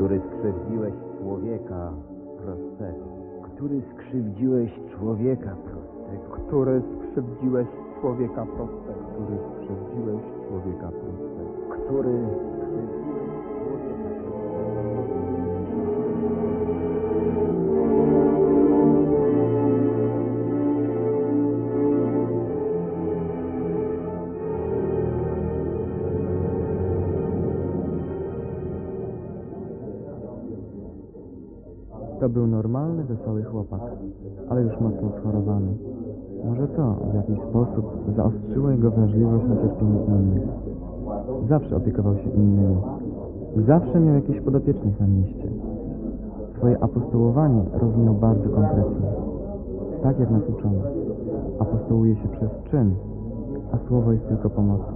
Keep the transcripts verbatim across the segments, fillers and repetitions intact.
który skrzywdziłeś człowieka prostego, który skrzywdziłeś człowieka prostego, który skrzywdziłeś człowieka prostego, który skrzywdziłeś człowieka prostego, który skrzywdziłeś człowieka To był normalny, wesoły chłopak, ale już mocno schorowany. Może to w jakiś sposób zaostrzyło jego wrażliwość na cierpienie innych. Zawsze opiekował się innymi. Zawsze miał jakichś podopiecznych na mieście. Swoje apostołowanie rozumiał bardzo konkretnie. Tak jak nas uczono. Apostołuje się przez czyn, a słowo jest tylko pomocą.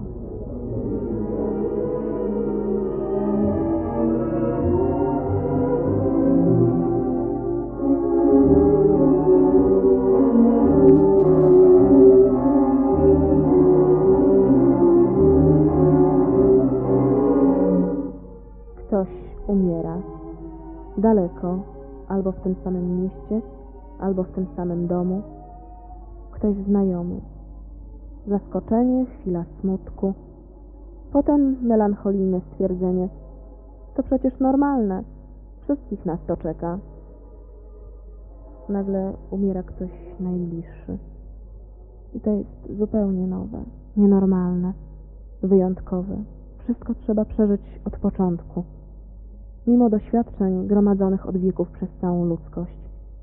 Ktoś umiera daleko, albo w tym samym mieście, albo w tym samym domu. Ktoś znajomy. Zaskoczenie, chwila smutku. Potem melancholijne stwierdzenie. To przecież normalne. Wszystkich nas to czeka. Nagle umiera ktoś najbliższy. I to jest zupełnie nowe, nienormalne, wyjątkowe. Wszystko trzeba przeżyć od początku, mimo doświadczeń gromadzonych od wieków przez całą ludzkość.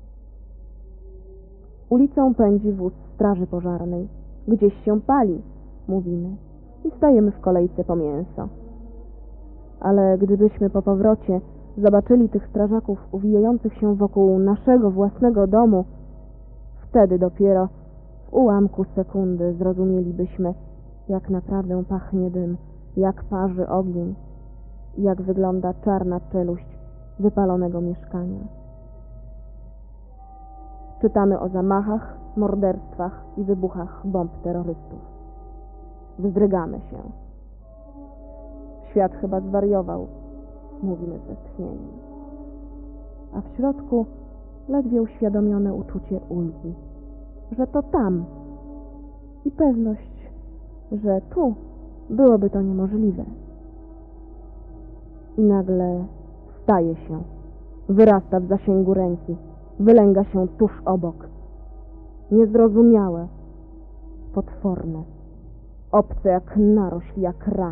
Ulicą pędzi wóz straży pożarnej. Gdzieś się pali, mówimy, i stajemy w kolejce po mięso. Ale gdybyśmy po powrocie zobaczyli tych strażaków uwijających się wokół naszego własnego domu, wtedy dopiero w ułamku sekundy zrozumielibyśmy, jak naprawdę pachnie dym, jak parzy ogień, jak wygląda czarna czeluść wypalonego mieszkania. Czytamy o zamachach, morderstwach i wybuchach bomb terrorystów. Wzdrygamy się. Świat chyba zwariował, mówimy z westchnieniem. A w środku ledwie uświadomione uczucie ulgi, że to tam i pewność, że tu byłoby to niemożliwe. I nagle staje się, wyrasta w zasięgu ręki, wylęga się tuż obok. Niezrozumiałe, potworne, obce jak narośl, jak rak.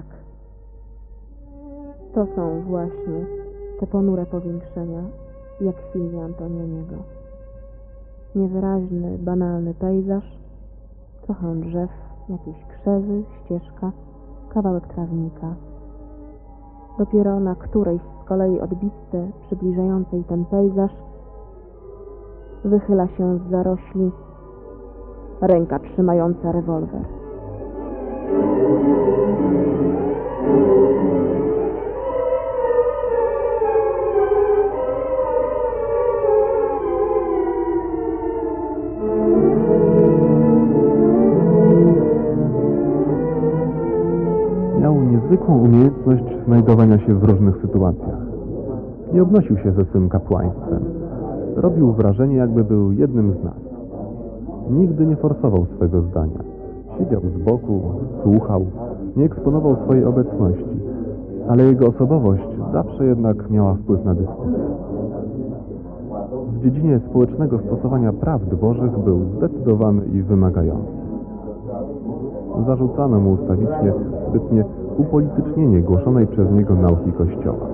To są właśnie te ponure powiększenia, jak w filmie Antonioniego. Niewyraźny, banalny pejzaż, trochę drzew, jakieś krzewy, ścieżka, kawałek trawnika. Dopiero na którejś z kolei odbitce przybliżającej ten pejzaż wychyla się z zarośli ręka trzymająca rewolwer. Miał niezwykłą umiejętność znajdowania się w różnych sytuacjach. Nie obnosił się ze swym kapłaństwem. Robił wrażenie, jakby był jednym z nas. Nigdy nie forsował swego zdania. Siedział z boku, słuchał, nie eksponował swojej obecności, ale jego osobowość zawsze jednak miała wpływ na dyskusję. W dziedzinie społecznego stosowania prawd bożych był zdecydowany i wymagający. Zarzucano mu ustawicznie zbytnie upolitycznienie głoszonej przez niego nauki Kościoła.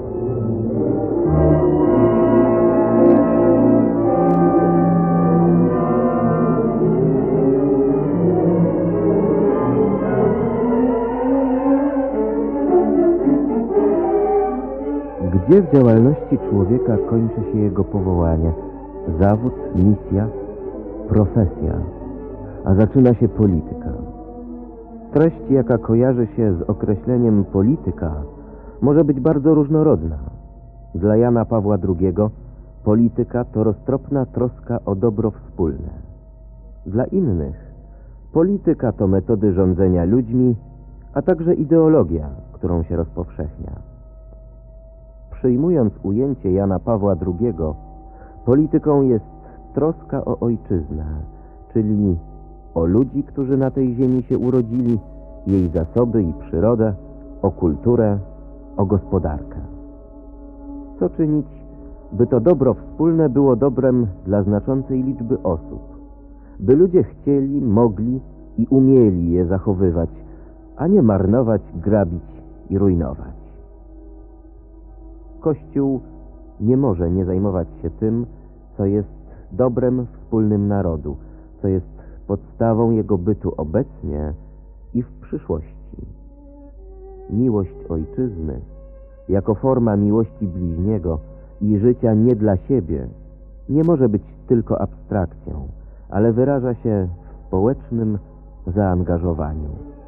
Gdzie w działalności człowieka kończy się jego powołanie, zawód, misja, profesja, a zaczyna się polityka? Treść, jaka kojarzy się z określeniem polityka, może być bardzo różnorodna. Dla Jana Pawła drugiego polityka to roztropna troska o dobro wspólne. Dla innych polityka to metody rządzenia ludźmi, a także ideologia, którą się rozpowszechnia. przyjmując ujęcie Jana Pawła drugiego, polityką jest troska o ojczyznę, czyli o ludzi, którzy na tej ziemi się urodzili, jej zasoby i przyrodę, o kulturę, o gospodarkę. Co czynić, by to dobro wspólne było dobrem dla znaczącej liczby osób, by ludzie chcieli, mogli i umieli je zachowywać, a nie marnować, grabić i rujnować. Kościół nie może nie zajmować się tym, co jest dobrem wspólnym narodu, co jest podstawą jego bytu obecnie i w przyszłości. Miłość ojczyzny, jako forma miłości bliźniego i życia nie dla siebie, nie może być tylko abstrakcją, ale wyraża się w społecznym zaangażowaniu.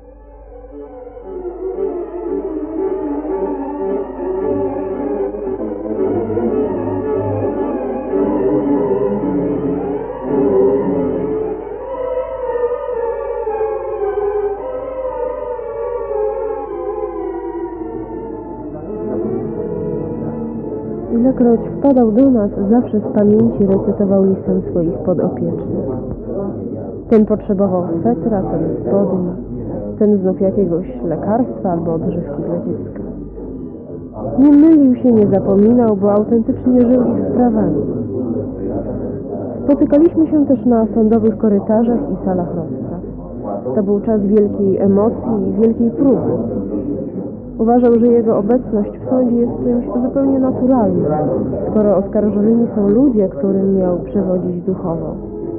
Ilekroć wpadał do nas, zawsze z pamięci recytował listem swoich podopiecznych. Ten potrzebował swetra, ten spodni, ten znów jakiegoś lekarstwa albo odżywki dla dziecka. Nie mylił się, nie zapominał, bo autentycznie żył ich sprawami. Spotykaliśmy się też na sądowych korytarzach i salach rozpraw. To był czas wielkiej emocji i wielkiej próby. Uważał, że jego obecność w sądzie jest czymś zupełnie naturalnym, skoro oskarżonymi są ludzie, którym miał przewodzić duchowo.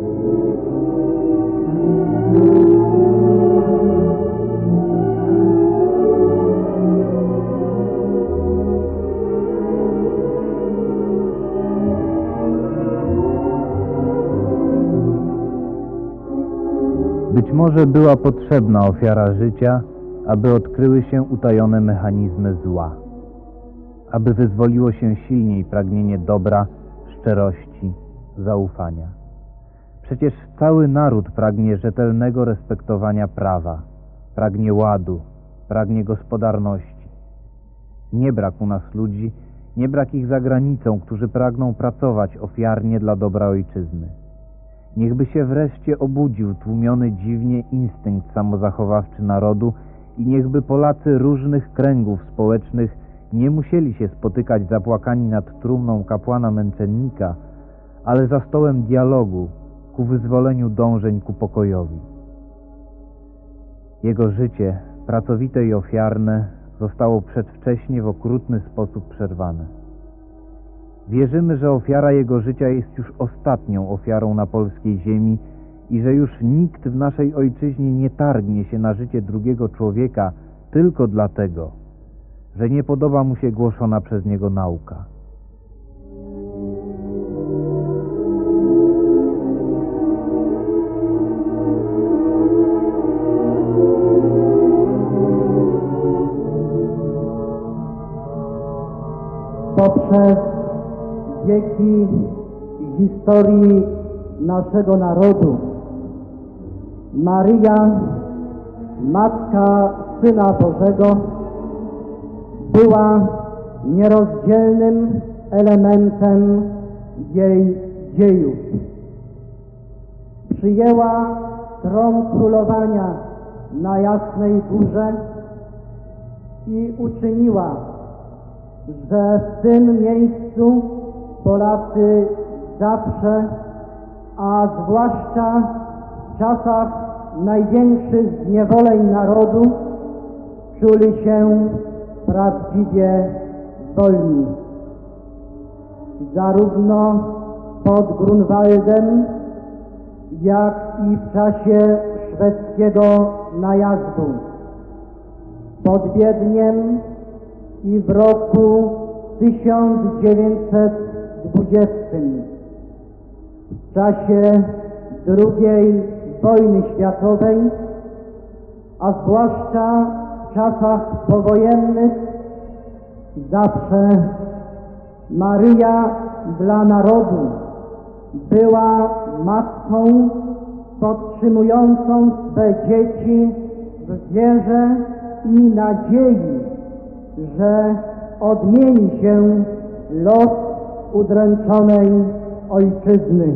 Być może była potrzebna ofiara życia, aby odkryły się utajone mechanizmy zła, aby wyzwoliło się silniej pragnienie dobra, szczerości, zaufania. Przecież cały naród pragnie rzetelnego respektowania prawa, pragnie ładu, pragnie gospodarności. Nie brak u nas ludzi, nie brak ich za granicą, którzy pragną pracować ofiarnie dla dobra ojczyzny. Niechby się wreszcie obudził tłumiony dziwnie instynkt samozachowawczy narodu i niechby Polacy różnych kręgów społecznych nie musieli się spotykać zapłakani nad trumną kapłana męczennika, ale za stołem dialogu ku wyzwoleniu dążeń ku pokojowi. Jego życie, pracowite i ofiarne, zostało przedwcześnie w okrutny sposób przerwane. Wierzymy, że ofiara jego życia jest już ostatnią ofiarą na polskiej ziemi i że już nikt w naszej ojczyźnie nie targnie się na życie drugiego człowieka tylko dlatego, że nie podoba mu się głoszona przez niego nauka. Poprzez wieki historii naszego narodu Maryja, Matka Syna Bożego, była nierozdzielnym elementem jej dziejów. Przyjęła tron królowania na Jasnej Górze i uczyniła, że w tym miejscu Polacy zawsze, a zwłaszcza w czasach największych zniewoleń narodu, czuli się prawdziwie wolni. Zarówno pod Grunwaldem, jak i w czasie szwedzkiego najazdu, pod Wiedniem i w roku tysiąc dziewięćset dwudziestym, w czasie drugiej wojny światowej, a zwłaszcza w czasach powojennych, zawsze Maryja dla narodu była matką podtrzymującą swe dzieci w wierze i nadziei, że odmieni się los udręczonej ojczyzny.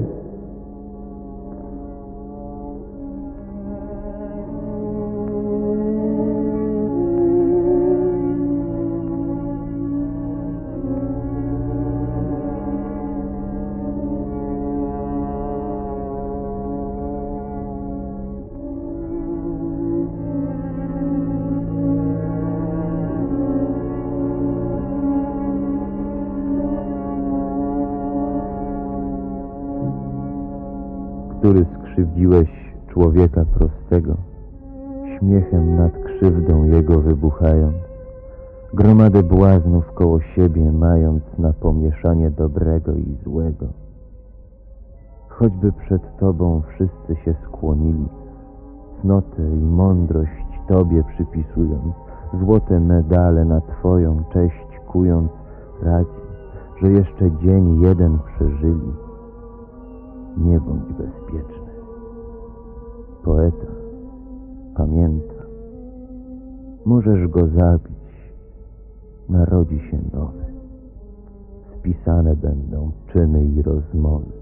Który skrzywdziłeś człowieka prostego, śmiechem nad krzywdą jego wybuchając, gromadę błaznów koło siebie mając na pomieszanie dobrego i złego. Choćby przed Tobą wszyscy się skłonili, cnotę i mądrość Tobie przypisując, złote medale na Twoją cześć kując, radzi, że jeszcze dzień jeden przeżyli. Nie bądź bezpieczny. Poeta pamięta. Możesz go zabić. Narodzi się nowy. Spisane będą czyny i rozmowy.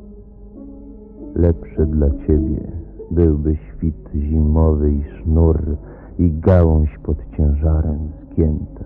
Lepszy dla ciebie byłby świt zimowy i sznur i gałąź pod ciężarem zgięta.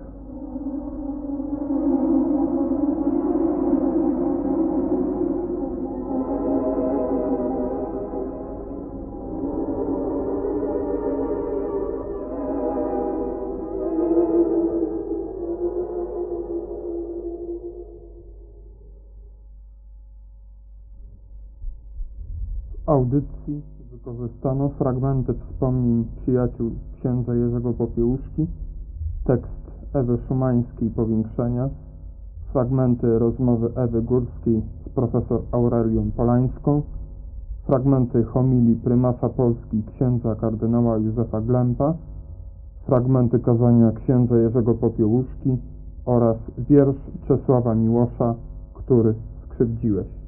W audycji wykorzystano fragmenty wspomnień przyjaciół księdza Jerzego Popiełuszki, tekst Ewy Szumańskiej Powiększenia, fragmenty rozmowy Ewy Górskiej z profesor Aurelią Polańską, fragmenty homilii prymasa Polski księdza kardynała Józefa Glempa, fragmenty kazania księdza Jerzego Popiełuszki oraz wiersz Czesława Miłosza, Który skrzywdziłeś.